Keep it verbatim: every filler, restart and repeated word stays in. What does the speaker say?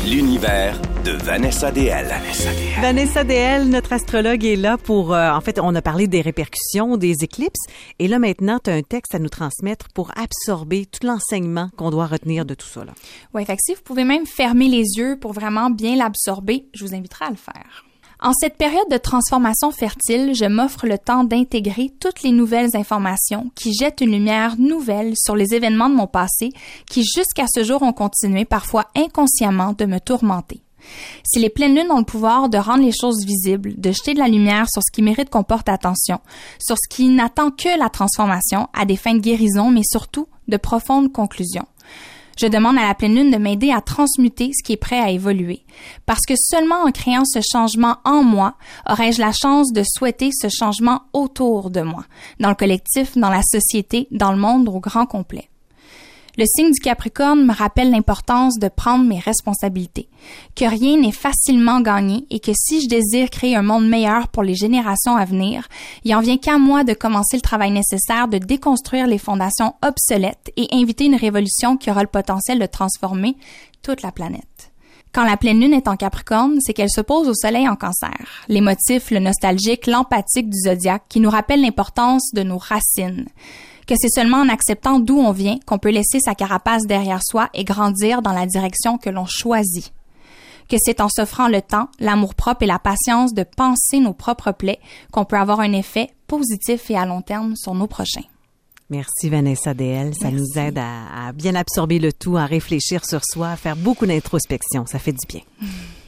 L'univers de Vanessa D L. Vanessa D L. Vanessa D L, notre astrologue, est là pour... Euh, en fait, on a parlé des répercussions, des éclipses. Et là, maintenant, tu as un texte à nous transmettre pour absorber tout l'enseignement qu'on doit retenir de tout ça. Oui, fait que si vous pouvez même fermer les yeux pour vraiment bien l'absorber, je vous inviterai à le faire. En cette période de transformation fertile, je m'offre le temps d'intégrer toutes les nouvelles informations qui jettent une lumière nouvelle sur les événements de mon passé qui, jusqu'à ce jour, ont continué, parfois inconsciemment, de me tourmenter. Si les pleines lunes ont le pouvoir de rendre les choses visibles, de jeter de la lumière sur ce qui mérite qu'on porte attention, sur ce qui n'attend que la transformation à des fins de guérison, mais surtout de profondes conclusions. Je demande à la pleine lune de m'aider à transmuter ce qui est prêt à évoluer. Parce que seulement en créant ce changement en moi, aurais-je la chance de souhaiter ce changement autour de moi, dans le collectif, dans la société, dans le monde au grand complet. Le signe du Capricorne me rappelle l'importance de prendre mes responsabilités, que rien n'est facilement gagné et que si je désire créer un monde meilleur pour les générations à venir, il en vient qu'à moi de commencer le travail nécessaire de déconstruire les fondations obsolètes et inviter une révolution qui aura le potentiel de transformer toute la planète. Quand la pleine lune est en Capricorne, c'est qu'elle s'oppose au soleil en Cancer. Les motifs, le nostalgique, l'empathique du zodiaque qui nous rappellent l'importance de nos racines. Que c'est seulement en acceptant d'où on vient qu'on peut laisser sa carapace derrière soi et grandir dans la direction que l'on choisit. Que c'est en s'offrant le temps, l'amour-propre et la patience de penser nos propres plaies qu'on peut avoir un effet positif et à long terme sur nos prochains. Merci Vanessa D L. Ça Merci. nous aide à, à bien absorber le tout, à réfléchir sur soi, à faire beaucoup d'introspection. Ça fait du bien.